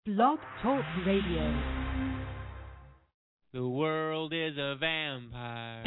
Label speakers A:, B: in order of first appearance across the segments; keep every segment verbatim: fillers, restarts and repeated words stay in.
A: Blog Talk Radio.
B: The world is a vampire.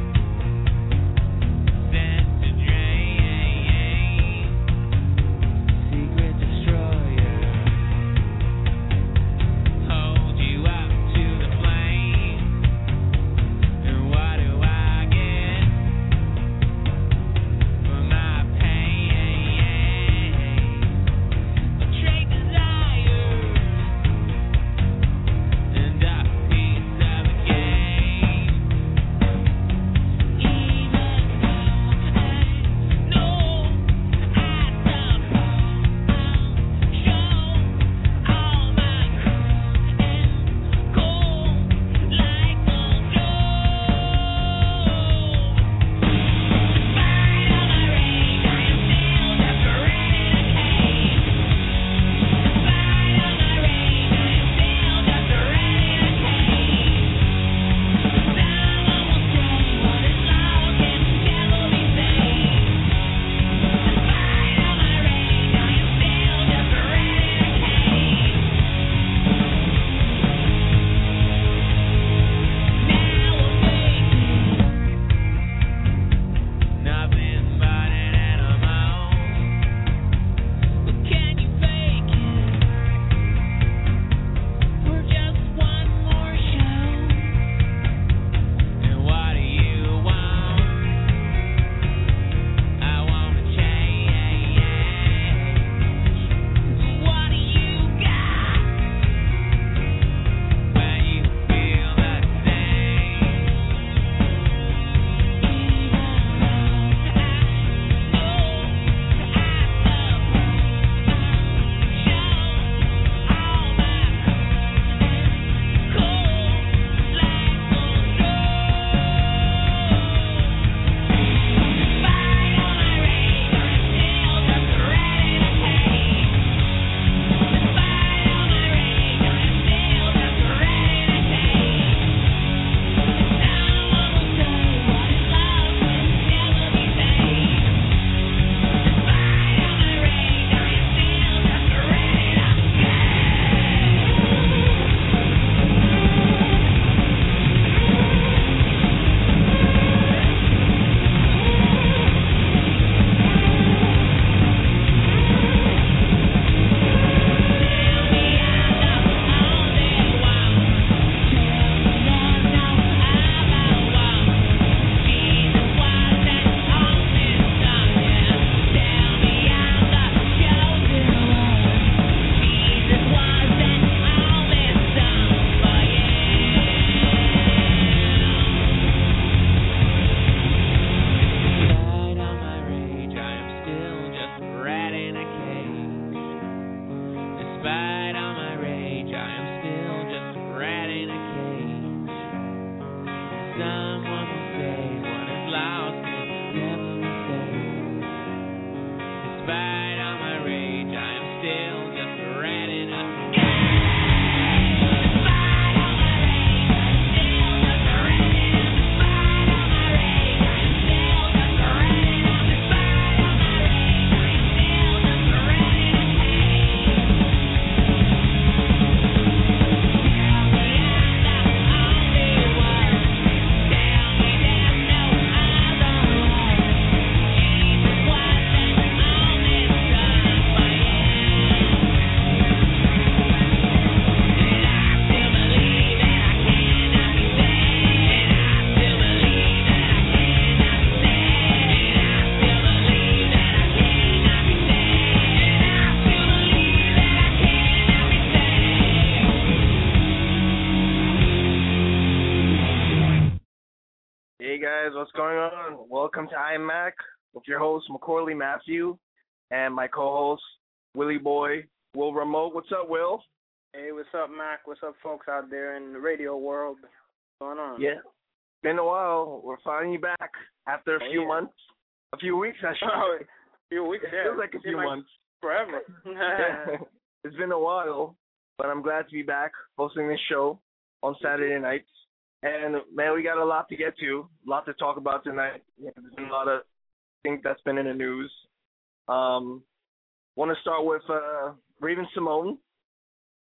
C: What's going on? Welcome to I Am Mac with your host Macaulay Matthew and my co-host Willie Boy, Will Remote. What's up, Will?
D: Hey, what's up, Mac? What's up, folks out there in the radio world? What's going on?
C: Yeah, been a while. We're finally back after a
D: oh,
C: few
D: yeah.
C: months, a few weeks actually.
D: Oh, a few weeks.
C: It
D: Yeah.
C: feels like a few
D: like
C: months.
D: Forever.
C: Yeah. It's been a while, but I'm glad to be back hosting this show on Saturday nights. And, man, we got a lot to get to, a lot to talk about tonight. Yeah, there's been a lot of things that's been in the news. Um, want to start with uh, Raven Simone.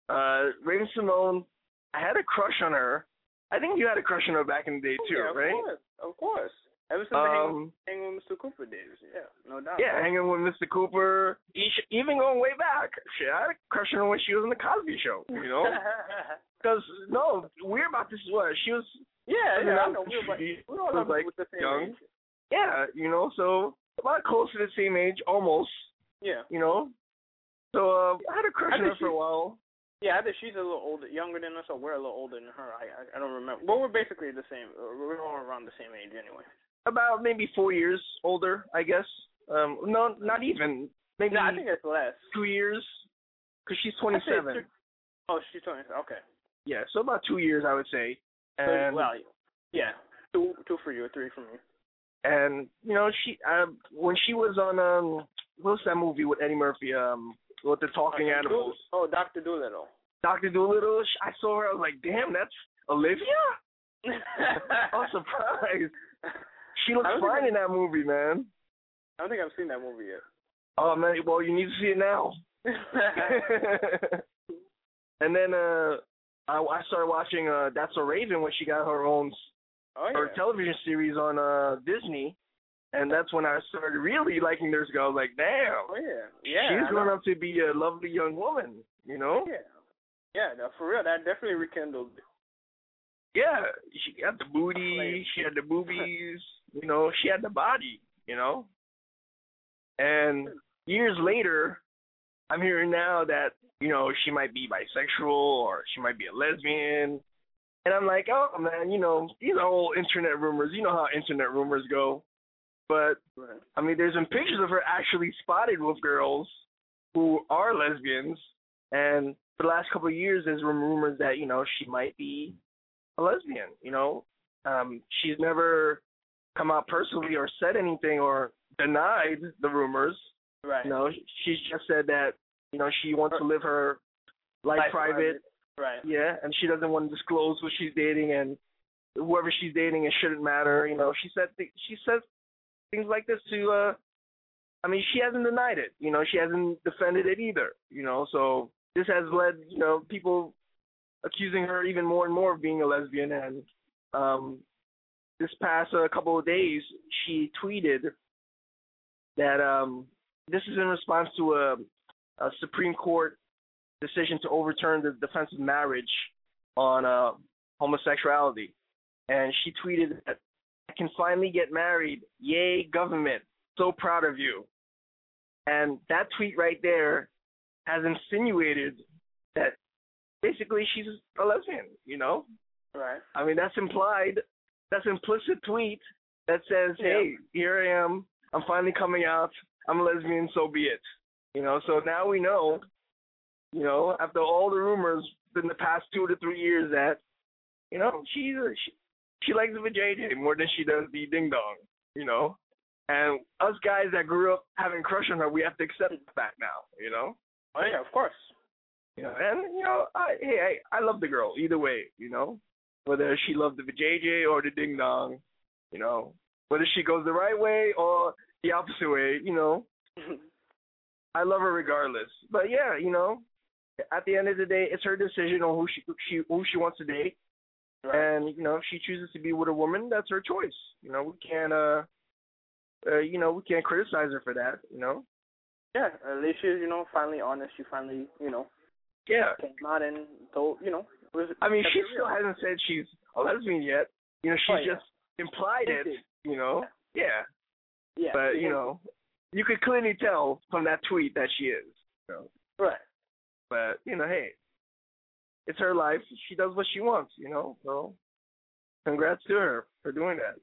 C: Uh, Raven Simone, I had a crush on her. I think you had a crush on her back in the day too,
D: yeah, of
C: right?
D: Course, of course. Ever since the
C: Um,
D: hanging, hanging with Mister Cooper days, yeah, no doubt.
C: yeah, hanging with Mister Cooper, each- even going way back. Shit, I had a crush on her when she was on the Cosby Show, you know? Because no, we're about this. What she was?
D: yeah,
C: you
D: yeah, I
C: know,
D: know. We're, about,
C: she
D: we're all
C: was
D: up
C: like
D: with the same
C: young.
D: age.
C: Yeah, you know, so about close to the same age, almost.
D: Yeah.
C: You know, so uh, I had a crush
D: I
C: on
D: think
C: her for a
D: she-
C: while.
D: Yeah, I think she's a little older, younger than us, or we're a little older than her. I, I, I don't remember. But we're basically the same. We're all around the same age anyway.
C: About maybe four years older, I guess. Um, no, not even. Maybe
D: No, I think it's less.
C: two years, because she's
D: I say
C: twenty-seven.
D: two- Oh, she's twenty-seven. Okay.
C: Yeah, so about two years, I would say.
D: So,
C: And
D: well, yeah, two, two for you, three for me.
C: and you know, she uh, when she was on um, what's that movie with Eddie Murphy? Um, with the talking
D: Okay,
C: animals.
D: Do- oh, Doctor Doolittle.
C: Doctor Doolittle. I saw her. I was like, damn, that's Olivia. I was surprised. She looks
D: I don't think
C: fine
D: I-
C: in that movie, man.
D: I don't think I've seen that movie yet.
C: Oh man, well you need to see it now. And then uh, I, I started watching uh, That's So Raven when she got her own
D: oh
C: her
D: yeah.
C: television series on uh, Disney, and that's when I started really liking this girl. I was like, damn,
D: Oh yeah. Yeah.
C: she's
D: I
C: grown
D: know.
C: up to be a lovely young woman. You know?
D: Yeah. Yeah. No, for real, that definitely rekindled.
C: Yeah, she got the booty, she had the boobies, you know, she had the body, you know. And years later, I'm hearing now that, you know, she might be bisexual or she might be a lesbian. And I'm like, oh, man, you know, these are all internet rumors. You know how internet rumors go. But,
D: Right.
C: I mean, there's been pictures of her actually spotted with girls who are lesbians. And for the last couple of years, there's been rumors that, you know, she might be a lesbian, you know. Um, she's never come out personally or said anything or denied the rumors.
D: Right.
C: You know, she's just said that, you know, she wants to live her life
D: Life
C: private.
D: Right.
C: Yeah, and she doesn't want to disclose who she's dating and whoever she's dating, it shouldn't matter. You know, she said th- she says things like this to. uh I mean, she hasn't denied it. You know, she hasn't defended it either. You know, so this has led, you know, people accusing her even more and more of being a lesbian. And um this past uh, couple of days, she tweeted that um this is in response to a, a Supreme Court decision to overturn the Defense of Marriage on uh, homosexuality. And she tweeted that, I can finally get married. Yay, government. So proud of you. And that tweet right there has insinuated that basically she's a lesbian, you know?
D: Right.
C: I mean, that's implied. That's implicit tweet that says,
D: Yeah.
C: hey, here I am. I'm finally coming out. I'm a lesbian, so be it. You know, so now we know, you know, after all the rumors in the past two to three years that, you know, she's a, she, she likes the vajayjay more than she does the ding-dong, you know? And us guys that grew up having a crush on her, we have to accept the fact now, you know?
D: Oh yeah, of course.
C: You know, and, you know, I, hey, I, I love the girl either way, you know? Whether she loved the vajayjay or the ding-dong, you know? Whether she goes the right way or the opposite way, you know? I love her regardless. But, yeah, you know, at the end of the day, it's her decision on who she, she who she wants to date.
D: Right.
C: And, you know, if she chooses to be with a woman, that's her choice. You know, we can't, uh, uh, you know, we can't criticize her for that, you know?
D: Yeah, at least she's, you know, finally honest. She finally, you know,
C: Yeah.
D: came out and told, you know. Was,
C: I mean,
D: kept
C: she
D: it
C: still
D: real.
C: hasn't said she's a lesbian yet. You know, she
D: Oh, yeah.
C: just implied it,
D: Hinted.
C: you know? Yeah.
D: Yeah.
C: But,
D: she
C: you
D: hinted.
C: know, you could clearly tell from that tweet that she is. You know?
D: Right.
C: But, you know, hey, it's her life. She does what she wants, you know? So, congrats to her for doing that.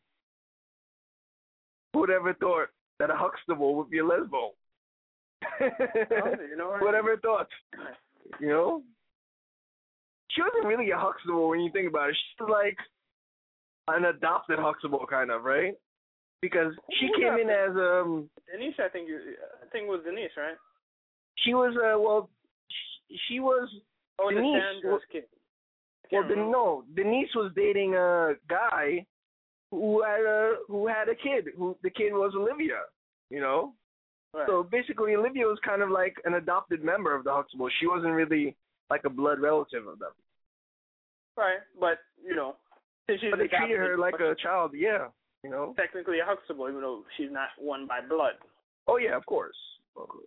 C: Who'd ever thought that a Huxtable would be a lesbo?
D: you know, right?
C: Whatever thought, you know? She wasn't really a Huxtable when you think about it. She's like an adopted Huxtable, kind of, right? Because she
D: Who
C: came in
D: adopted?
C: as um,
D: Denise, I think you, I think it was Denise, right?
C: she was uh, well, she, she was
D: Oh,
C: Denise.
D: the Sandra's kid. I
C: Well,
D: can't
C: Den-
D: remember.
C: no, Denise was dating a guy who had a who had a kid. Who the kid was Olivia, you know.
D: Right.
C: So basically, Olivia was kind of like an adopted member of the Huxtable. She wasn't really like a blood relative of them.
D: Right, but you know, since she's
C: But they
D: a
C: treated her
D: Catholic,
C: like a child, yeah, you know.
D: technically a Huxtable, even though she's not one by blood.
C: Oh yeah, of course, of course.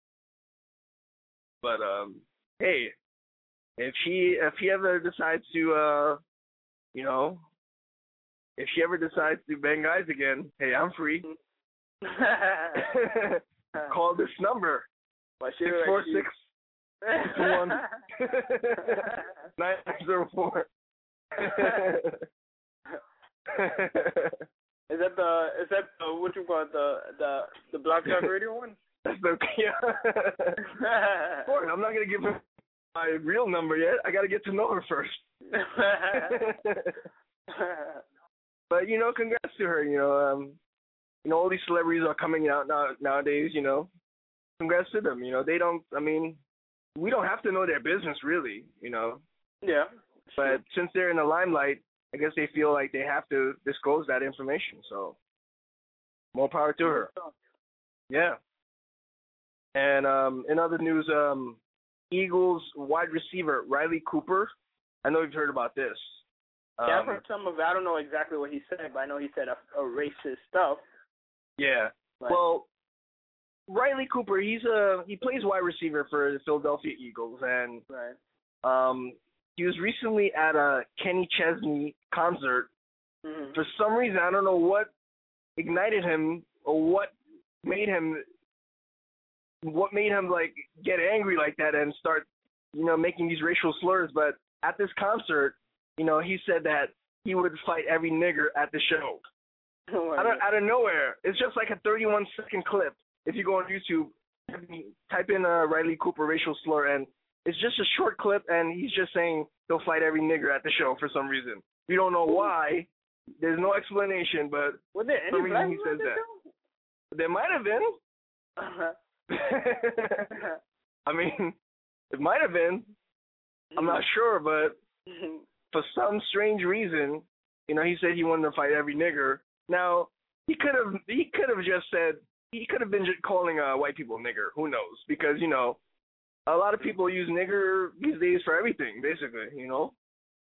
C: But um, hey, if she if he ever decides to uh, you know, if she ever decides to bang guys again, hey, I'm free. Call this number. Six four six one nine zero four.
D: Is that the is that the, what you call it, the the the Black Talk Radio one?
C: That's the yeah. Of course, I'm not gonna give her my real number yet. I gotta get to know her first. But you know, congrats to her. You know, um, you know, all these celebrities are coming out now nowadays. You know, congrats to them. You know, they don't. I mean, we don't have to know their business really. You know.
D: Yeah.
C: But since they're in the limelight, I guess they feel like they have to disclose that information. So, more power to her. Yeah. And um, in other news, um, Eagles wide receiver Riley Cooper. I know you've heard about this. Um,
D: Yeah, I've heard some of it. I don't know exactly what he said, but I know he said a, a racist stuff.
C: Yeah.
D: But,
C: well, Riley Cooper, he's a he plays wide receiver for the Philadelphia Eagles, and
D: right.
C: um, he was recently at a Kenny Chesney concert.
D: Mm-hmm.
C: For some reason, I don't know what ignited him or what made him what made him like get angry like that and start, you know, making these racial slurs. But at this concert, you know, he said that he would fight every nigger at the show.
D: Oh,
C: out, of, out of nowhere. It's just like a thirty-one second clip. If you go on YouTube, type in uh, Riley Cooper racial slur, and it's just a short clip, and he's just saying he'll fight every nigger at the show for some reason. We don't know why. There's no explanation, but
D: was there
C: for some
D: any black
C: reason he says
D: people at
C: that. There might have been.
D: Uh-huh.
C: I mean, it might have been. I'm not sure, but for some strange reason, you know, he said he wanted to fight every nigger. Now, he could have he could have just said, he could have been just calling uh, white people nigger. Who knows? Because, you know, a lot of people use nigger these days for everything, basically, you know.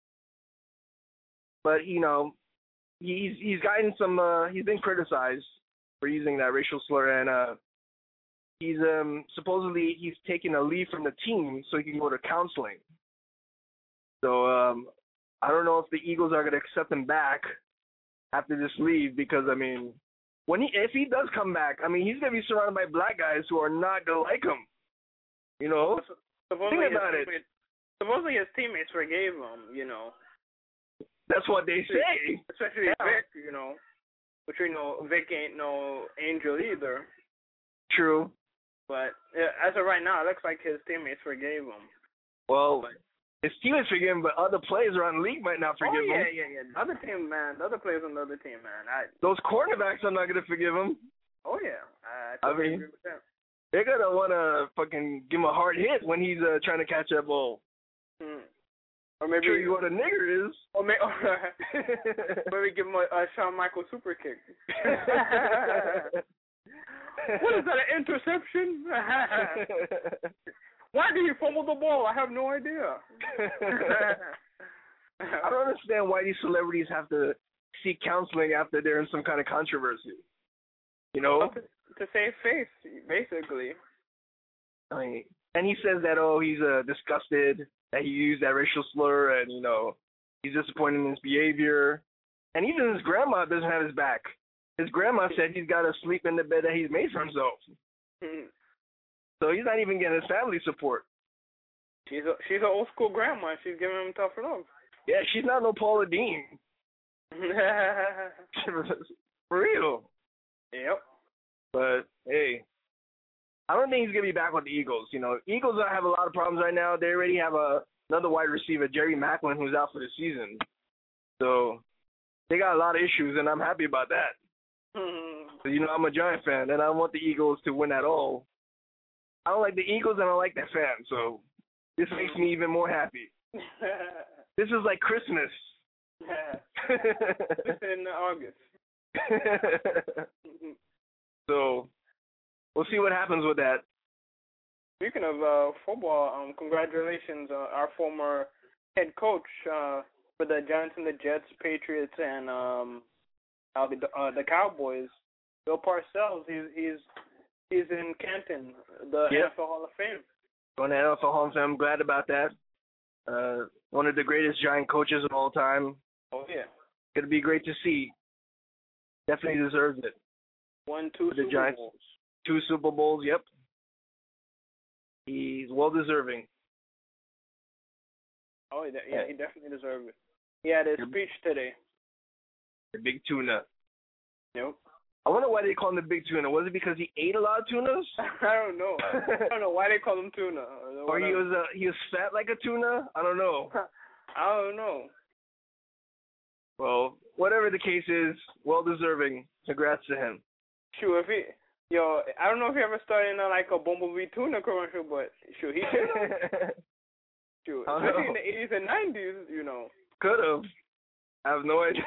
C: But, you know, he's he's gotten some, uh, he's been criticized for using that racial slur, and uh, he's um supposedly he's taking a leave from the team so he can go to counseling. So um, I don't know if the Eagles are going to accept him back after this leave, because I mean, when he if he does come back, I mean, he's going to be surrounded by black guys who are not going to like him. You know,
D: supposedly
C: think about it.
D: Supposedly his teammates forgave him. You know,
C: that's what they say.
D: Especially
C: Yeah.
D: Vic. You know, but you know Vic ain't no angel either.
C: True.
D: But yeah, as of right now, it looks like his teammates forgave him.
C: Well, his teammates forgive him, but other players around the league might not forgive
D: oh, yeah,
C: him.
D: yeah, yeah. The other team, man. The other players on the other team, man. I.
C: Those cornerbacks are not going to forgive him.
D: Oh yeah. I,
C: I
D: totally
C: mean,
D: agree with that.
C: They're going to want to fucking give him a hard hit when he's uh, trying to catch that ball.
D: Hmm. Or maybe
C: Sure, you know what a nigger is.
D: Or maybe, or maybe give him a, a Shawn Michaels super kick. What is that, an interception? Why did he fumble the ball? I have no idea.
C: I don't understand why these celebrities have to seek counseling after they're in some kind of controversy. You know?
D: To, to save face, basically.
C: I mean, and he says that, oh, he's uh, disgusted that he used that racial slur, and, you know, he's disappointed in his behavior. And even his grandma doesn't have his back. His grandma said he's got to sleep in the bed that he's made for himself.
D: Hmm. So
C: he's not even getting his family support.
D: She's a she's an old school grandma. She's giving him tough love.
C: Yeah, she's not no Paula Dean. For real.
D: Yep.
C: But hey, I don't think he's gonna be back with the Eagles. You know, Eagles have a lot of problems right now. They already have a another wide receiver, Jerry Maclin, who's out for the season. So they got a lot of issues, and I'm happy about that. So, you know, I'm a Giant fan, and I want the Eagles to win at all. I don't like the Eagles, and I like their fans, so this makes me even more happy. This is like Christmas.
D: It's in August.
C: So we'll see what happens with that.
D: speaking of uh, football, um, congratulations, uh, our former head coach uh, for the Giants and the Jets, Patriots, and um, uh, the uh, the Cowboys. Bill Parcells, he's he's he's in Canton, the
C: Yep.
D: N F L Hall of Fame.
C: Going to N F L Hall of Fame. I'm glad about that. Uh, one of the greatest Giant coaches of all time.
D: Oh yeah,
C: Gonna be great to see. Definitely deserves it.
D: won two
C: For the
D: Super
C: Giants.
D: Bowls.
C: Two Super Bowls. Yep. He's well deserving.
D: Oh yeah, yeah, he definitely deserved it. He had his
C: Yep.
D: speech today.
C: The big tuna.
D: Nope.
C: I wonder why they call him the big tuna. Was it because he ate a lot of tunas?
D: I don't know. I don't know why they call him tuna. Or,
C: Or he
D: whatever.
C: was uh, he was fat like a tuna? I don't know.
D: I don't know.
C: Well, whatever the case is, well deserving. Congrats to him.
D: Shoot, if he, yo, I don't know if he ever started in a, like a Bumblebee tuna commercial, but shoot, he should. Shoot,
C: I don't
D: especially
C: know.
D: in the eighties and nineties, you know.
C: Could have. I have no idea.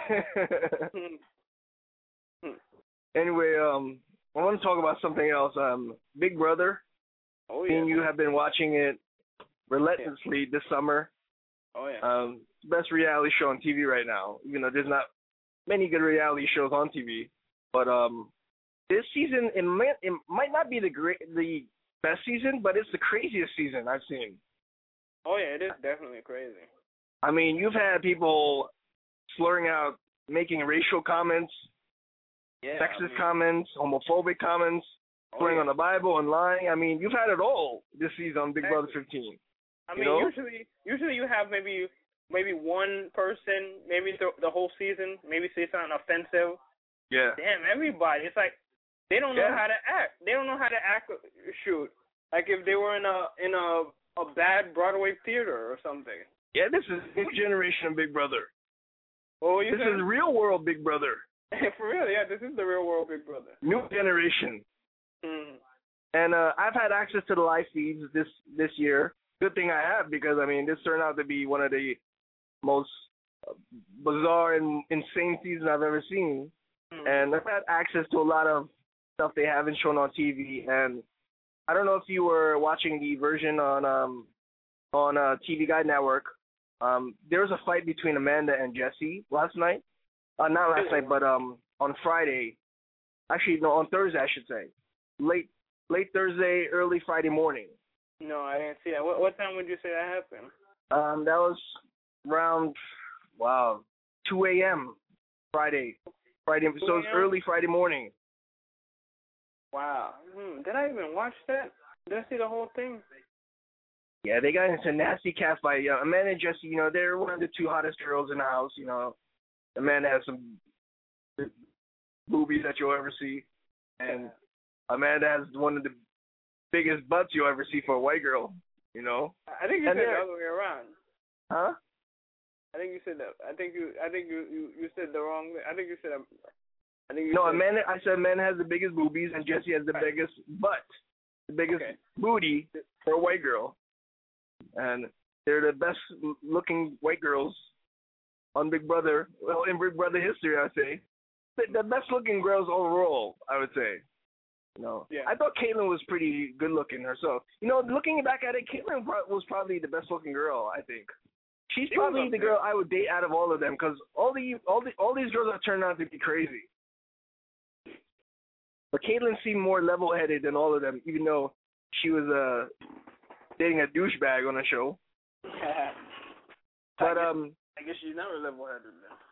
C: Anyway, um, I want to talk about something else. Um, Big Brother.
D: Oh
C: Me
D: yeah.
C: and you have been watching it relentlessly this summer.
D: Oh yeah.
C: Um, best reality show on T V right now. Even though there's not many good reality shows on T V, but um, this season it might it might not be the great the best season, but it's the craziest season I've seen.
D: Oh yeah, it is definitely crazy.
C: I mean, you've had people slurring out, making racial comments,
D: Yeah.
C: sexist
D: I mean,
C: comments, homophobic comments,
D: oh,
C: swearing
D: yeah.
C: on the Bible and lying. I mean, you've had it all this season on Big Brother fifteen.
D: I
C: you
D: mean,
C: know?
D: usually, usually you have maybe maybe one person, maybe the, the whole season, maybe say something offensive.
C: Yeah.
D: Damn, everybody. It's like they don't know
C: Yeah.
D: how to act. They don't know how to act. Shoot, like if they were in a in a a bad Broadway theater or something.
C: Yeah, this is new generation of Big Brother.
D: Oh, you
C: This
D: said?
C: is real world Big Brother.
D: For real? Yeah, this is the real world Big Brother.
C: New generation.
D: Mm.
C: And uh, I've had access to the live feeds this this year. Good thing I have, because I mean this turned out to be one of the most uh, bizarre and insane seasons I've ever seen.
D: Mm.
C: And I've had access to a lot of stuff they haven't shown on T V. And I don't know if you were watching the version on um on uh, T V Guide Network. Um, there was a fight between Amanda and Jesse last night. Uh, not last night, but um on Friday. Actually, no, on Thursday I should say. Late late Thursday, early Friday morning.
D: No, I didn't see that. What, what time would you say that happened?
C: Um, that was around, wow, two a.m. Friday. Friday, so it was early Friday morning.
D: Wow. Hmm. Did I even watch that? Did I see the whole thing?
C: Yeah, they got into a nasty cat fight. Yeah, Amanda and Jesse, you know, they're one of the two hottest girls in the house. You know, Amanda has some boobies that you'll ever see, and Amanda has one of the biggest butts you'll ever see for a white girl. You know?
D: I think you
C: And
D: said the
C: they're-
D: other way around.
C: Huh?
D: I think you said that. I think you. I think you. You, you said the wrong. I think you said. um, I think you.
C: No,
D: said,
C: Amanda. I said Amanda has the biggest boobies, and Jesse has the
D: Right.
C: biggest butt, the biggest
D: Okay.
C: booty for a white girl, and they're the best looking white girls on Big Brother. Well, in Big Brother history, I'd say the, the best looking girls overall. I would say. You know,
D: Yeah.
C: I thought Caitlyn was pretty good looking herself. You know, looking back at it, Caitlyn pro- was probably the best looking girl. I think. She's
D: She was
C: probably
D: up
C: the
D: there.
C: girl I would date out of all of them, because all the all the all these girls have turned out to be crazy. But Caitlyn seemed more level-headed than all of them, even though she was uh, dating a douchebag on the show. But um,
D: I guess she's never level-headed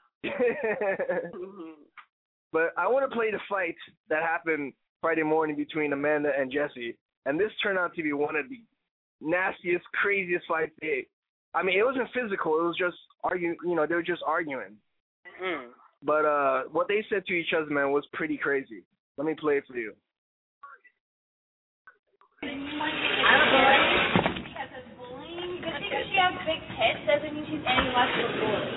D: then.
C: but I want to play the fight that happened Friday morning between Amanda and Jesse, and this turned out to be one of the nastiest, craziest fights they. I mean, it wasn't physical. It was just arguing. You know, they were just arguing.
D: Mm.
C: But uh, what they said to each other, man, was pretty crazy. Let me play it for you.
E: I don't know. Because of bullying, just because she has big tits doesn't mean she's any less of a bully.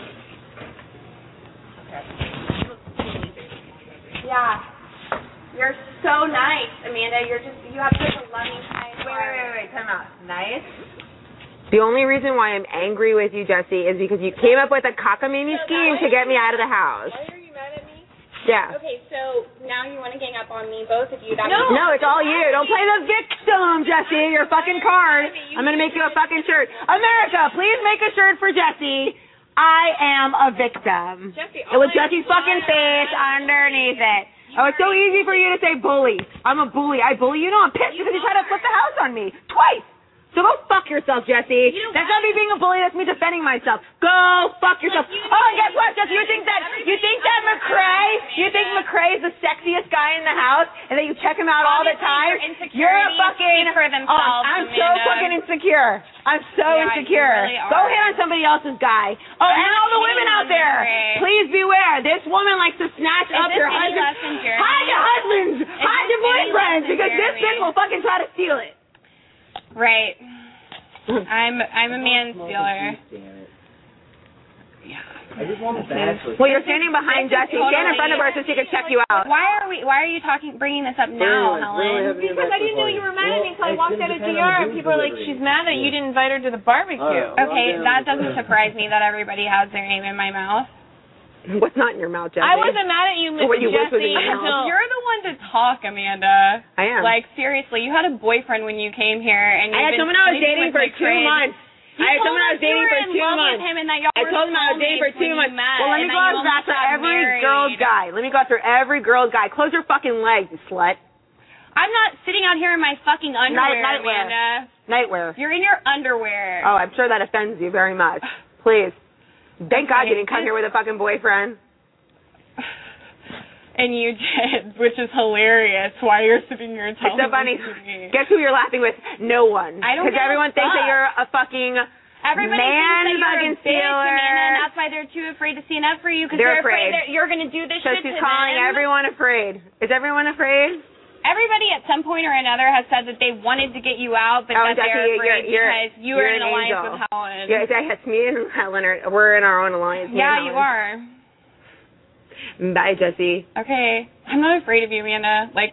E: Yeah. You're so nice, Amanda. You're just, you have such a loving, kind
F: Wait,
E: heart.
F: wait, wait, wait, time out. Nice? The only reason why I'm angry with you, Jesse, is because you came up with a cockamamie scheme to get me out of the house.
E: Why are you mad at me?
F: Yeah.
E: Okay, so now you want to gang up on me, both of you. That
F: No, no, it's all you. Don't play the victim, Jesse. You're a fucking card. I'm going to make you a fucking shirt. America, please make a shirt for Jesse. I am a victim.
E: Jesse,
F: It was Jesse's fucking face underneath it. Oh, it's so easy for you to say bully. I'm a bully. I bully you. No, I'm pissed because you tried to flip the house on me. Twice. So go fuck yourself, Jesse.
E: You know
F: That's not me being a bully. That's me defending myself. Go fuck yourself.
E: Like, you
F: Oh, and guess what, Jesse? You think that you think that McCrae? You think McCrae is the sexiest guy in the house, and that you check him out all the time?
E: Obviously,
F: You're a fucking.
E: for
F: Oh,
E: themselves,
F: I'm so
E: Amanda.
F: fucking insecure. I'm so
E: Yeah,
F: insecure.
E: you really
F: Go
E: are.
F: hit on somebody else's guy. Oh,
E: I'm
F: and
E: not
F: all the
E: hitting
F: women
E: on
F: out there,
E: McCrae.
F: please beware. This woman likes to snatch
E: Is
F: up
E: this
F: your
E: any
F: husband.
E: less than Jeremy?
F: Hide your husbands. Hide
E: this
F: your
E: any
F: boyfriends
E: less than
F: because this
E: Jeremy?
F: bitch will fucking try to steal it.
E: Right. I'm I'm a man stealer.
G: I just want the bachelor.
F: Well, you're standing behind
E: This is
F: Jesse. Stand in
E: totally-
F: front of her so she can check you out.
E: Why are we? Why are you talking, bringing this up now, Helen?
G: Because I didn't know you were mad at me until I walked out of D R and people are like, she's mad that you didn't invite her to the barbecue.
E: Okay, that doesn't surprise me that everybody has their name in my mouth.
F: What's not in your mouth, Jesse?
G: I wasn't mad at you,
F: Or what you
G: Jesse,
F: whispered in your mouth.
G: until
E: You're the one to talk, Amanda.
F: I am.
E: Like, seriously, you had a boyfriend when you came here, and
F: I
E: you've
F: had
E: been
F: someone I was
E: sleeping
F: dating
E: with
F: for
E: my
F: two
E: kid.
F: months.
E: You
F: I had
E: told
F: someone I
E: us
F: was dating
E: you were
F: for
E: in
F: two
E: love
F: months.
E: With him and that y'all
F: I
E: were
F: told him I was dating for
E: soulmates
F: two
E: when
F: months.
E: you met,
F: Well, let me
E: and
F: go
E: then you
F: back
E: almost
F: to
E: got
F: every
E: married.
F: girl's guy. Let me go through every girl's guy. Close your fucking legs, you slut.
E: I'm not sitting out here in my fucking underwear,
F: Night- nightwear.
E: Amanda.
F: Nightwear.
E: You're in your underwear.
F: Oh, I'm sure that offends you very much. Please. Thank God you
E: Okay,
F: didn't come here with a fucking boyfriend.
E: And you did, which is hilarious. Why you're sitting here and
F: It's
E: telling
F: so funny.
E: this to me.
F: Guess who you're laughing with? No one.
E: I don't
F: Because
E: give a
F: everyone thinks that
E: fuck.
F: you're a fucking
E: Everybody
F: man
E: thinks that you're
F: fucking
E: a bitch,
F: stealer.
E: Amanda, and that's why they're too afraid to stand up for you because
F: They're
E: they're afraid.
F: afraid.
E: that you're going to do this
F: So
E: shit
F: she's
E: to
F: calling
E: them.
F: everyone afraid. Is everyone afraid?
E: Everybody at some point or another has said that they wanted to get you out, but
F: Oh,
E: that
F: Jesse,
E: they're afraid
F: you're-
E: because you
F: you're
E: are in
F: an
E: an alliance
F: angel.
E: with Helen.
F: Yeah, yes, me and Helen are, we're in our own alliance. me
E: Yeah,
F: and
E: you
F: Helen.
E: are.
F: Bye, Jesse.
E: Okay. I'm not afraid of you, Amanda. Like,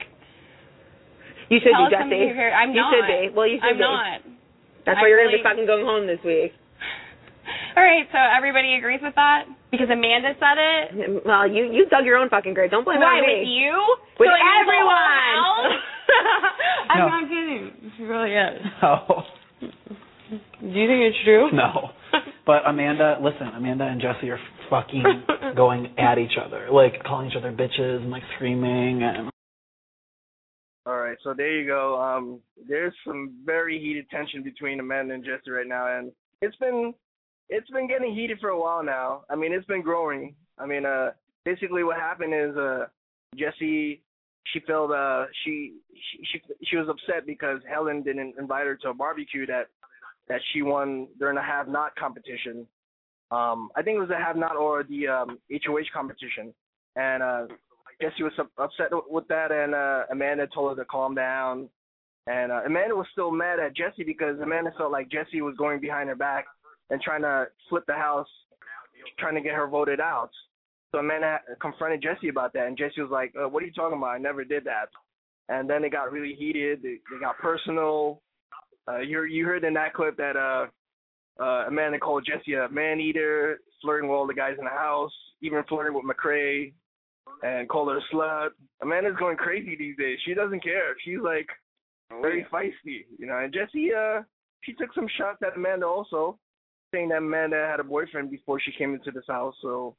F: You should
E: tell
F: be,
E: us something
F: Jesse.
E: you've heard. I'm
F: you
E: not.
F: should be. Well, you should
E: I'm
F: be.
E: not.
F: That's
E: I
F: why you're
E: really-
F: going to be fucking going home this week.
E: All right, so everybody agrees with that? Because Amanda said it?
F: Well, you you dug your own fucking grave. Don't blame it
E: Why,
F: on me.
E: with you?
F: With
E: So it means the whole
F: everyone.
E: house? I'm
H: No.
E: not kidding. She really is.
H: No.
F: Do you think it's true?
H: No. But Amanda, listen, Amanda and Jesse are fucking going at each other, like calling each other bitches and like screaming and.
C: All right, so there you go. Um, there's some very heated tension between Amanda and Jesse right now, and it's been it's been getting heated for a while now. I mean, it's been growing. I mean, uh, basically what happened is uh, Jesse she felt uh she she she she was upset because Helen didn't invite her to a barbecue that that she won during the Have Not competition. Um, I think it was the Have Not or the um, H O H competition, and uh. Jesse was upset with that, and uh, Amanda told her to calm down. And uh, Amanda was still mad at Jesse because Amanda felt like Jesse was going behind her back and trying to flip the house, trying to get her voted out. So Amanda confronted Jesse about that, and Jesse was like, uh, what are you talking about? I never did that. And then it got really heated. They, they got personal. Uh, you, you heard in that clip that uh, uh, Amanda called Jesse a man-eater, flirting with all the guys in the house, even flirting with McCrae. And call her a slut. Amanda's going crazy these days. She doesn't care. She's like very feisty, you know. And Jesse, uh, she took some shots at Amanda also, saying that Amanda had a boyfriend before she came into this house. So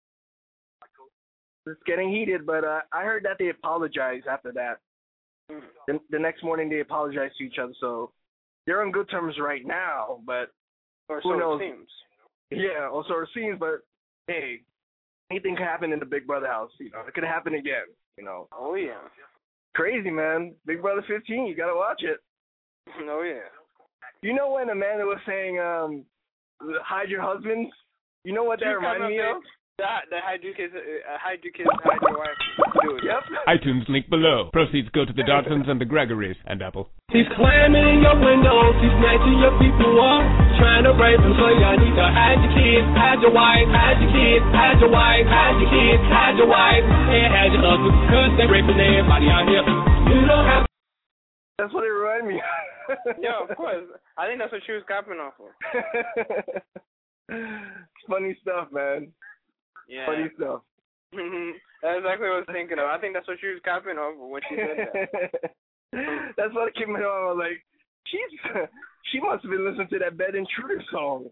C: it's getting heated. But uh, I heard that they apologized after that. The, the next morning they apologized to each other. So they're on good terms right now. But
D: Or
C: who
D: so
C: knows?
D: it seems.
C: Yeah, or so it seems. But hey. Anything can happen in the Big Brother house, you know. It could happen again, you know.
D: Oh, yeah.
C: Crazy, man. Big Brother fifteen, you got to watch it.
D: Oh, yeah.
C: You know when Amanda was saying, um, hide your husbands? You know what that
D: Two
C: reminded me of?
D: The, the hide your kids, uh, hide your kids, hide your wife. Dude.
C: Yep.
B: iTunes link below. Proceeds go to the Dodsons and the Gregories and Apple.
I: He's climbing your windows, he's snatching your people up, trying to rape them, so y'all need to hide your kids, hide your wife, hide your kids, hide your wife, hide your kids, hide your wife, and hide your husband, cause they raping everybody out here. You don't have
C: That's what it reminded me of.
D: Yeah, of course. I think that's what she was capping off of.
C: Funny stuff, man.
D: Yeah.
C: Funny stuff.
D: That's exactly what I was thinking of. I think that's what she was copying off when she said that.
C: That's what came in. I was like, she's she must have been listening to that Bed Intruder song.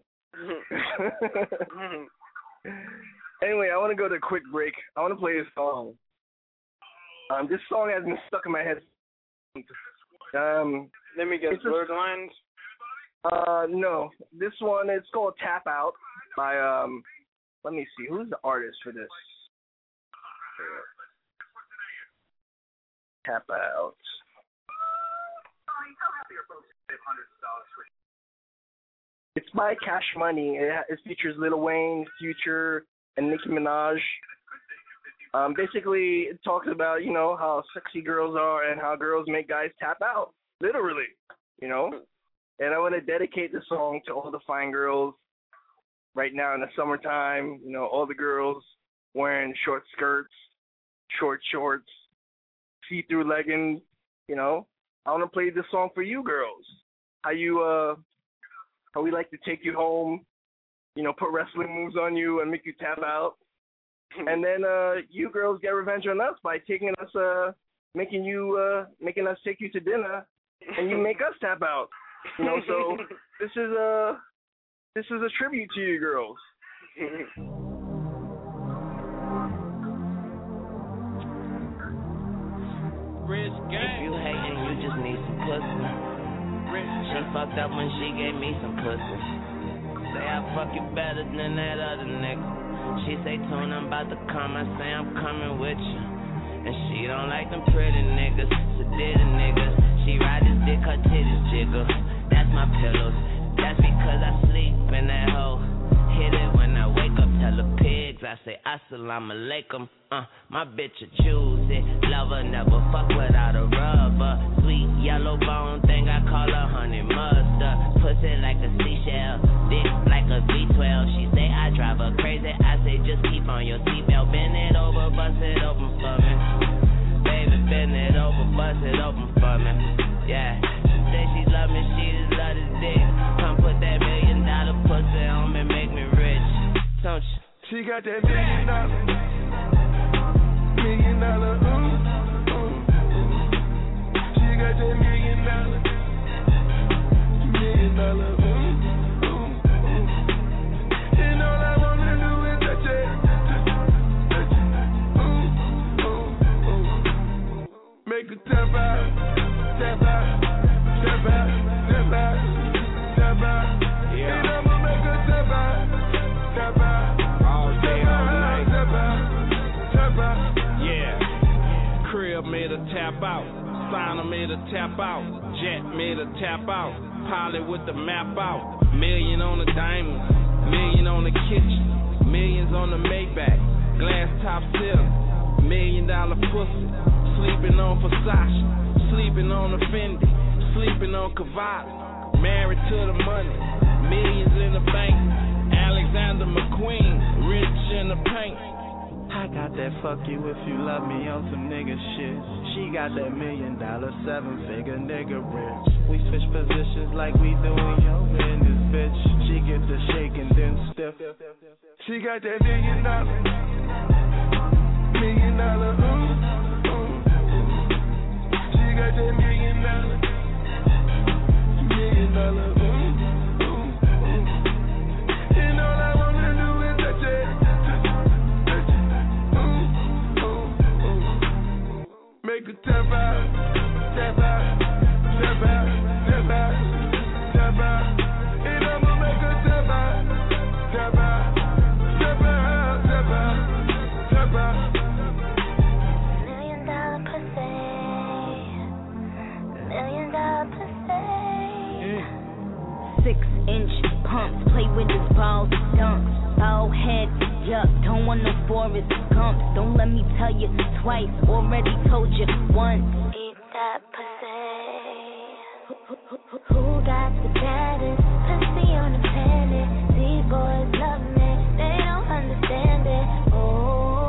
C: Anyway, I want to go to a quick break. I want to play a song. Um, this song has been stuck in my head. Um,
D: Let me guess, Blurred Lines?
C: Uh, no. This one, it's called Tap Out by, um, let me see, who's the artist for this? Tap Out. It's by Cash Money. It, it features Lil Wayne, Future, and Nicki Minaj. Um, basically, it talks about, you know, how sexy girls are and how girls make guys tap out, literally, you know. And I want to dedicate the song to all the fine girls right now in the summertime, you know, all the girls wearing short skirts, short shorts, see-through leggings, you know. I want to play this song for you girls. How you, uh, how we like to take you home, you know, put wrestling moves on you and make you tap out. And then uh, you girls get revenge on us by taking us, uh, making you, uh, making us take you to dinner, and you make us tap out. You know, so this is a, this is a tribute to you girls.
J: Rich gang. If you hating, you just need some pussy. Rich. She fucked up when she gave me some pussy. Say I fuck you better than that other nigga. She say, Tune, I'm about to come. I say, I'm coming with you. And she don't like them pretty niggas, sedated niggas. She ride his dick, her titties jiggle. That's my pillows. That's because I sleep in that hole. Hit it when I wake up, tell the pigs. I say, Assalamu alaikum. Uh, my bitch a choose it. Love her, never fuck without a rubber. Sweet yellow bone thing, I call her honey mustard. Pussy like a seashell, dick like a V twelve. She say I drive her crazy. I say just keep on your seatbelt. Bend it over, bust it open for me. Baby, bend it over, bust it open for me. Yeah, she say she love me, she just love this dick. Come put that million dollar pussy on me, make me rich. Don't you?
I: She got that million dollar, million dollar, ooh, ooh, ooh. She got that million dollar, million dollar, ooh, ooh, ooh. And all I wanna do is touch it, touch it, ooh, ooh, ooh. Make her tap out, tap out, tap out, tap out, tap out. Yeah. And I'ma make her tap out, tap out.
J: Yeah, Crib made her tap out, Signer made her tap out, Jet made her tap out, Pilot with the map out, million on the diamonds, million on the kitchen, millions on the Maybach, glass top ceiling, million dollar pussy, sleeping on Versace, sleeping on the Fendi, sleeping on Cavalli, married to the money, millions in the bank, Alexander McQueen, rich in the paint. I got that fuck you if you love me on some nigga shit. She got that million dollar, seven figure nigga rich. We switch positions like we doing yoga in this bitch. She get the shake and then stiff.
I: She got that million dollar, million dollar, ooh, ooh, ooh. She got that million dollar, million dollar, ooh, ooh, ooh. And all I wanna do is touch it. Make her tap out, tap out, tap out, tap out, tap out. And I'ma make her tap out, tap out, tap out, tap out, tap out.
K: Million dollar pussy, million dollar pussy. Six inch pumps, play with his balls, dunks. Bald head, yuck, don't want no Forrest Gump. Don't let me tell you twice, already told you once. Eat that pussy. Who, who, who, who got the baddest pussy on the planet? These boys love me, they don't understand it. Oh,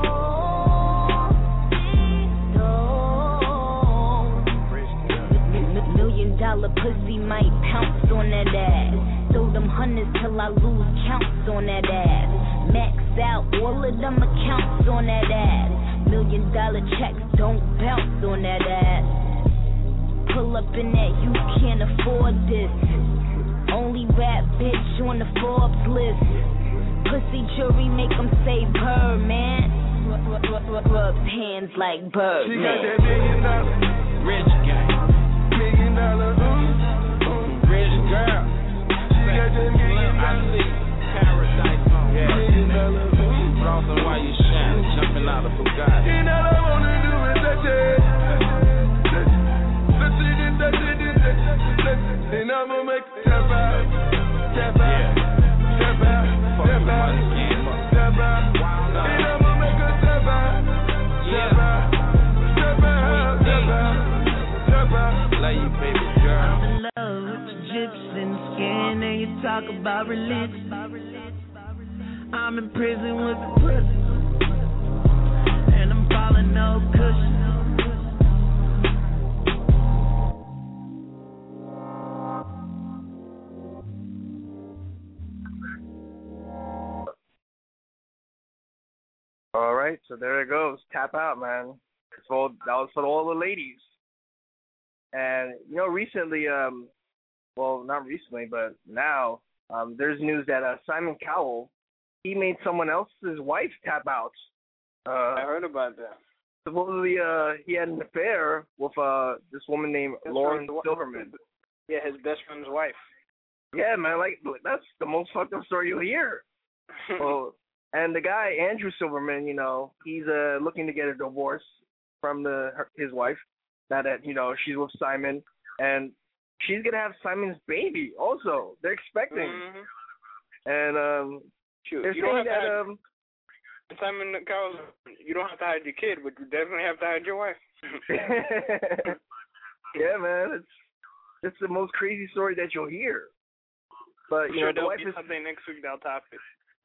K: oh. Million dollar pussy might pounce on that ass. Throw them hundreds till I lose counts on that ass. Max out, all of them accounts on that ass. Million dollar checks don't bounce on that ass. Pull up in that, you can't afford this. Only rap bitch on the Forbes list. Pussy jury make them say bird, man. Rub hands like bird,
I: she
K: man.
I: got that million dollar rich guy. Million dollar, ooh, ooh, rich girl. She got that million dollar. I see paradise on yeah. Million dollar, ooh. Flossing while you shine, jumping out of Bugatti. And all I wanna do is touch it. Touch it and touch it and touch it. And I'ma make it tap out, tap out, tap out, tap out, tap out. And I'ma make it tap out, tap out, tap out, tap out, tap out. Love you, baby girl.
L: I'm in love with your Egyptian skin and you talk about religion. I'm in prison with the pussy and I'm falling no cushion.
C: All right, so there it goes. Tap out, man. So that was for all the ladies. And you know, recently, um, well, not recently, but now, um, there's news that uh, Simon Cowell, he made someone else's wife tap out. Uh,
D: I heard about that.
C: Supposedly, uh, he had an affair with uh this woman named
D: His
C: Lauren
D: friend's
C: Silverman.
D: Yeah, his best friend's wife.
C: Yeah, man, like that's the most fucked up story you'll hear. Well, and the guy Andrew Silverman, you know, he's uh looking to get a divorce from the her, his wife. Now that you know she's with Simon, and she's gonna have Simon's baby. Also, they're expecting,
D: Mm-hmm.
C: and um,
D: Shoot,
C: they're
D: you don't
C: saying
D: have to
C: that
D: hide,
C: um,
D: Simon Cowell, you don't have to hide your kid, but you definitely have to hide your wife.
C: yeah, man, it's it's the most crazy story that you'll hear. But you
D: sure,
C: know, the
D: there'll
C: wife
D: be
C: is
D: something next week that'll top it.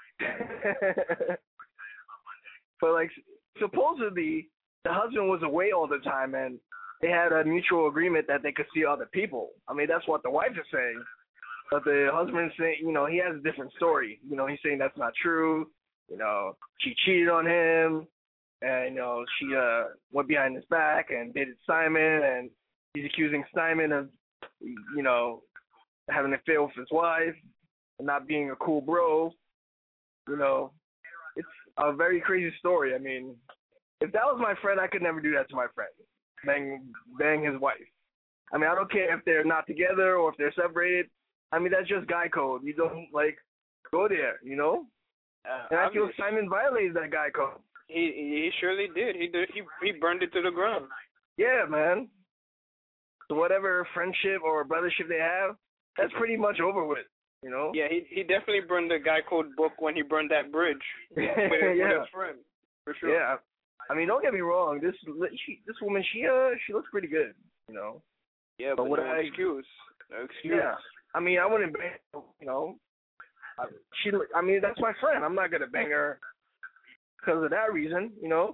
C: But like supposedly the husband was away all the time and they had a mutual agreement that they could see other people. I mean, that's what the wife is saying. But the husband is saying, you know, he has a different story. You know, he's saying that's not true. You know, she cheated on him and, you know, she uh went behind his back and dated Simon, and he's accusing Simon of, you know, having an affair with his wife and not being a cool bro. You know, it's a very crazy story. I mean, if that was my friend, I could never do that to my friend. Bang, bang his wife. I mean, I don't care if they're not together or if they're separated. I mean, that's just guy code. You don't, like, go there, you know?
D: Uh,
C: and I feel Simon violated that guy code.
D: He he surely did. He did. He he burned it to the ground.
C: Yeah, man. So whatever friendship or brothership they have, that's pretty much over with, you know?
D: Yeah, he he definitely burned the guy code book when he burned that bridge with, his,
C: yeah.
D: with his friend, for sure.
C: Yeah. I mean, don't get me wrong. This she, this woman, she uh, she looks pretty good, you know.
D: Yeah, but, but no I, excuse. No excuse.
C: Yeah. I mean, I wouldn't bang, you know. I, she, I mean, that's my friend. I'm not gonna bang her because of that reason, you know.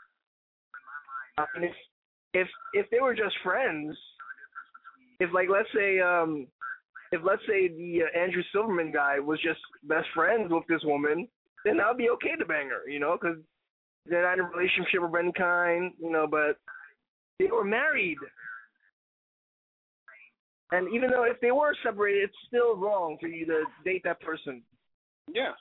C: I mean, if if if they were just friends, if like let's say um, if let's say the uh, Andrew Silverman guy was just best friends with this woman, then I'd be okay to bang her, you know, because they're not in a relationship of any kind, you know. But they were married. And even though if they were separated, it's still wrong for you to date that person.
D: Yeah.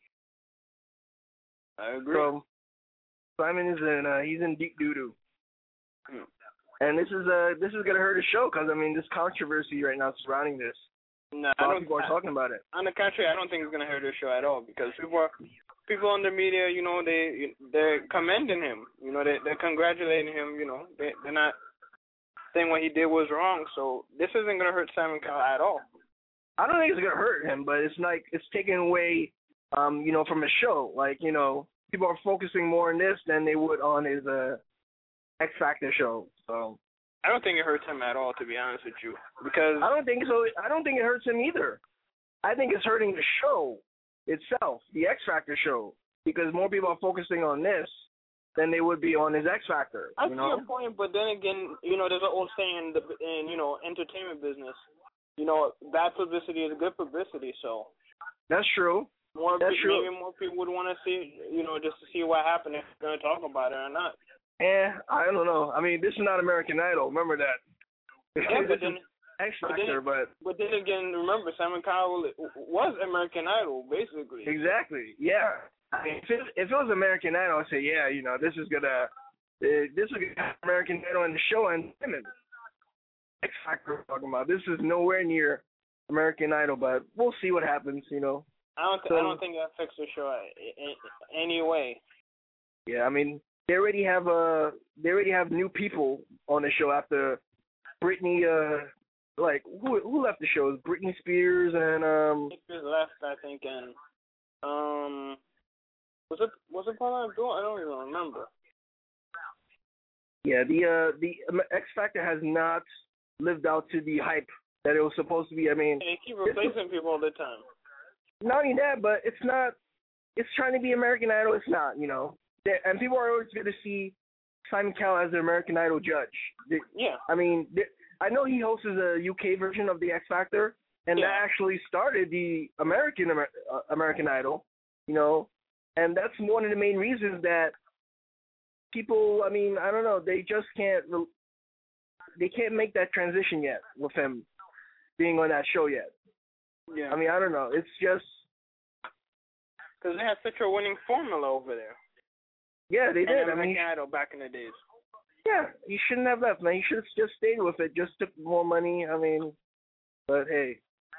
D: I agree.
C: So Simon is in, uh, he's in deep doo-doo.
D: Hmm.
C: And this is uh, this is going to hurt his show because, I mean, this controversy right now surrounding this.
D: No,
C: a lot
D: I don't,
C: of people are
D: I,
C: talking about it.
D: On the contrary, I don't think it's going to hurt his show at all because people are, people in the media, you know, they, they're commending him. You know, they, they're congratulating him, you know. They, they're not saying what he did was wrong, so this isn't going to hurt Simon Cowell at all.
C: I don't think it's going to hurt him, but it's like it's taken away, um, you know, from his show. Like, you know, people are focusing more on this than they would on his uh, X Factor show. So
D: I don't think it hurts him at all, to be honest with you, because
C: I don't think so. I don't think it hurts him either. I think it's hurting the show itself, the X Factor show, because more people are focusing on this than they would be on his X Factor.
D: I
C: you
D: see
C: know?
D: your point, but then again, you know, there's an old saying in, the, in you know, entertainment business, you know, bad publicity is good publicity, so.
C: That's true.
D: more
C: That's
D: people,
C: true.
D: maybe more people would want to see, you know, just to see what happened if they're going to talk about it or not.
C: Eh, I don't know. I mean, this is not American Idol. Remember that.
D: Yeah, but
C: This
D: then,
C: is X
D: but
C: Factor,
D: then,
C: but
D: but then again, remember Simon Cowell was American Idol basically.
C: exactly, yeah. I mean, if it, if it was American Idol, I'd say, yeah, you know, this is gonna, uh, this is gonna have American Idol in the show and women. X Factor we're talking about. This is nowhere near American Idol, but we'll see what happens. You know.
D: I don't, th-
C: So-
D: I don't think that affects the show in any way.
C: Yeah, I mean, they already have uh, they already have new people on the show after Britney. Uh, like who who left the show? It was Britney Spears and um.
D: Spears left, I think, and um, was it was it Paula Abdul? I don't even remember.
C: Yeah, the uh the um, X Factor has not lived out to the hype that it was supposed to be. I mean,
D: They keep replacing people all the time.
C: not only that, but it's not. It's trying to be American Idol. It's not, you know. They, and people are always going to see Simon Cowell as the American Idol judge. They,
D: Yeah.
C: I mean, they, I know he hosts a U K version of the X Factor, and
D: Yeah.
C: that actually started the American Amer- uh, American Idol, you know. And that's one of the main reasons that people. I mean, I don't know. They just can't. re- They can't make that transition yet with him being on that show yet.
D: Yeah.
C: I mean, I don't know. It's just.
D: Because they had such a winning formula over there.
C: Yeah, they
D: And
C: did. I
D: American
C: mean,
D: Idol back in the days.
C: yeah, you shouldn't have left, man. You should have just stayed with it. Just took more money. I mean, but hey.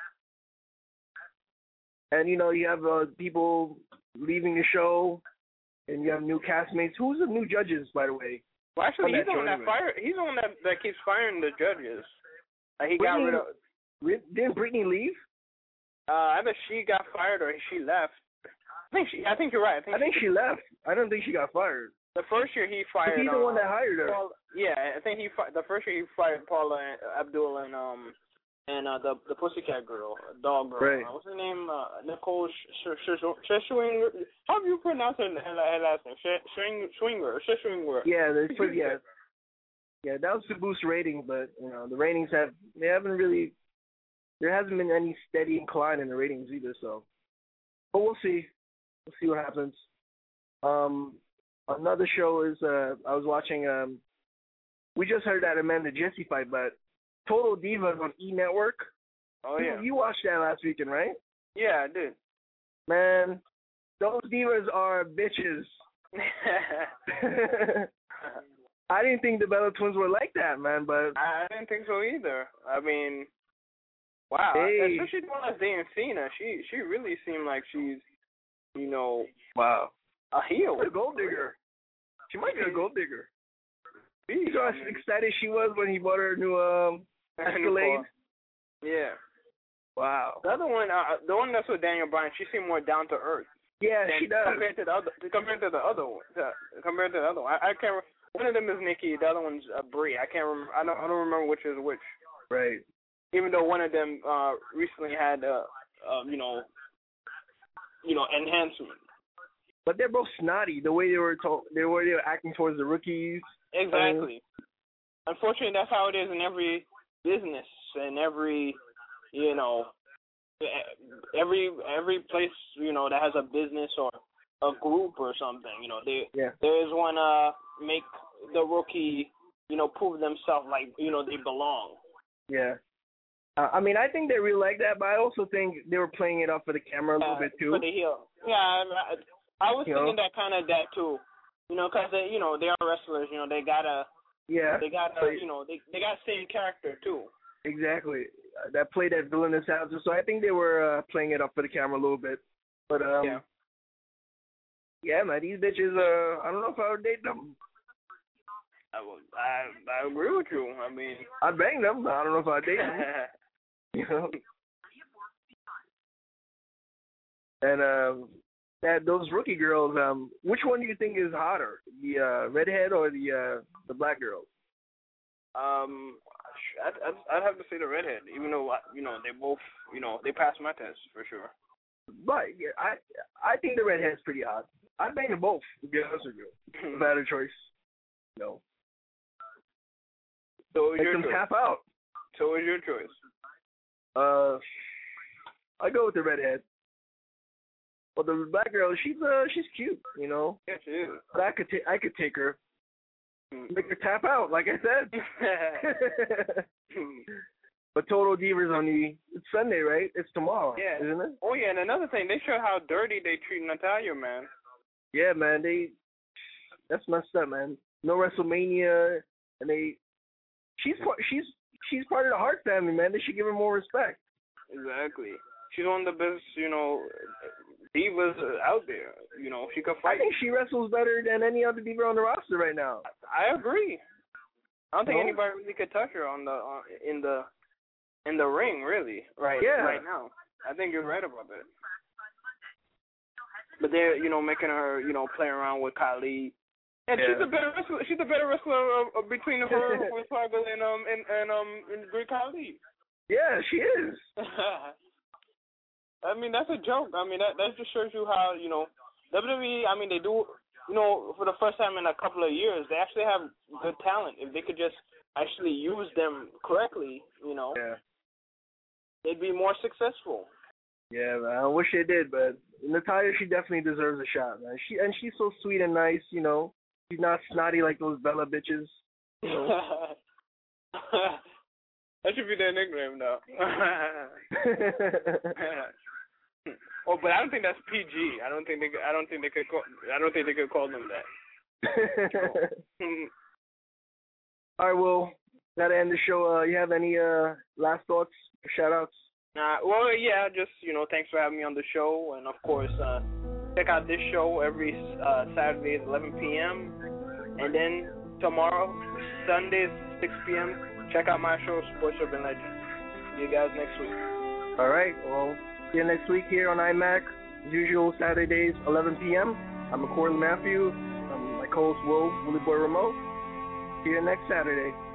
C: And you know, you have uh, people leaving the show, and you have new castmates. Who's the new judges, by the way?
D: Well, actually,
C: On
D: he's
C: that
D: the one
C: show
D: that
C: anyway.
D: fired. He's the one that that keeps firing the judges. Like he got
C: Brittany-
D: rid of.
C: Ri- Didn't Britney leave?
D: Uh, either she got fired or she left. I think she. I think you're right. I think,
C: I think she left. I don't think she got fired.
D: The first year he
C: But
D: fired.
C: he's the one
D: um,
C: that hired her.
D: Paul, yeah, I think he. Fi- the first year he fired Paula and, Abdul and um and uh, the the Pussycat Girl, dog girl.
C: Right.
D: Uh, what's her name? Uh, Nicole Sh- Sh- Sh- Schinger. How do you pronounce her, her, her last name? Sh- Schwing- Schwinger. Schwinger.
C: Yeah, they put yeah. Yeah, that was to boost ratings, but you know the ratings have they haven't really. There hasn't been any steady incline in the ratings either, so. But we'll see. We'll see what happens. Um, another show is uh, I was watching. Um, we just heard that Amanda Jessie fight, but Total Divas on E Network.
D: Oh
C: you,
D: yeah.
C: you watched that last weekend, right?
D: Yeah, I did.
C: Man, those divas are bitches. I didn't think the Bella Twins were like that, man, but
D: I didn't think so either. I mean, wow.
C: Hey.
D: Especially the one that's dating Cena. She she really seemed like she's, you know,
C: wow,
D: a heel.
C: a gold digger. She might be a gold digger.
D: She,
C: You know how excited she was when he bought her a new um Escalade?
D: Yeah.
C: Wow.
D: The other one, uh, the one that's with Daniel Bryan, she seemed more down to earth.
C: Yeah,
D: than-
C: she does.
D: Compared to the other, compared to the other one, to, compared to the other one, I, I can't. Re- one of them is Nikki, the other one's uh, Brie. I can't remember. I don't. I don't remember which is which.
C: Right.
D: Even though one of them uh recently had uh, uh you know, you know, enhancement.
C: But they're both snotty. The way they were told, the way they were acting towards the rookies.
D: Exactly. Unfortunately, that's how it is in every business and every, you know, every every place, you know, that has a business or a group or something. You know, they
C: Yeah.
D: there is one uh make the rookie, you know, prove themselves like, you know, they belong.
C: Yeah. Uh, I mean, I think they really like that, but I also think they were playing it up for the camera a little
D: Uh,
C: bit too.
D: For the heel. Yeah, I, I was
C: You
D: thinking
C: know?
D: that kind of that too. You know, because they, you know, they are wrestlers. You know, they gotta,
C: Yeah.
D: they gotta,
C: So-
D: you know, they they got same character too.
C: Exactly. Uh, that played that villainous answer. So I think they were uh, playing it up for the camera a little bit. But um,
D: Yeah.
C: yeah, man, these bitches. Uh, I don't know if I would date them.
D: I, would- I I agree with you. I mean,
C: I'd bang them. But I don't know if I'd date them. You know. And um, that those rookie girls. Um, which one do you think is hotter, the uh, redhead or the uh, the black girl?
D: um, I'd, I'd I'd have to say the redhead, even though I- you know they both, you know, they passed my test for sure.
C: But yeah, I I think the redhead's pretty hot. I'd bang them both, to be honest with you. If I had a choice. No.
D: So was
C: Make
D: your
C: them
D: choice.
C: tap out.
D: So was your choice.
C: Uh, I go with the redhead. Well, the black girl, she's uh, she's cute, you know.
D: Yeah, she is.
C: But I could ta- I could take her, make her tap out, like I said. But Total Divas on the it's Sunday, right? It's tomorrow,
D: yeah.
C: isn't it?
D: Oh yeah, and another thing, they show how dirty they treat Natalya, man.
C: Yeah, man, they that's messed up, man. No WrestleMania, and they she's part she's she's part of the Hart family, man. They should give her more respect.
D: Exactly. She's one of the best, you know, divas out there. You know, she could fight.
C: I think she wrestles better than any other diva on the roster right now.
D: I agree. I don't think
C: No?
D: anybody really could touch her on the on, in the in the ring, really. Right.
C: Yeah.
D: Right now, I think you're right about that. But they're, you know, making her, you know, play around with Khali. And
C: Yeah.
D: she's a better wrestler. She's a better wrestler uh, uh, between her with Fargo and um and and um and Great Khali.
C: Yeah, she is.
D: I mean, that's a joke. I mean, that that just shows you how, you know, W W E. I mean, they do, you know, for the first time in a couple of years, they actually have good talent. If they could just actually use them correctly, you know,
C: Yeah.
D: they'd be more successful.
C: Yeah, man. I wish they did, but Natalya, she definitely deserves a shot, man. She and she's so sweet and nice, you know. She's not snotty like those Bella bitches. You know?
D: That should be their nickname now. Oh, but I don't think that's P G. I don't think they. I don't think they could. Call, I don't think they could call them that.
C: All right, well, gotta end the show. Uh, you have any uh last thoughts, shout outs?
D: Uh, well, yeah, just, you know, thanks for having me on the show, and of course, uh, check out this show every uh, Saturday at eleven p.m. and then tomorrow, Sundays six p.m. Check out my show, Sports Urban Legends. See you guys next week.
C: All right, well, see you next week here on iMac. As usual, Saturdays eleven p.m. I'm McCorley Matthew. I'm my co-host Will, Willie Boy Remote. See you next Saturday.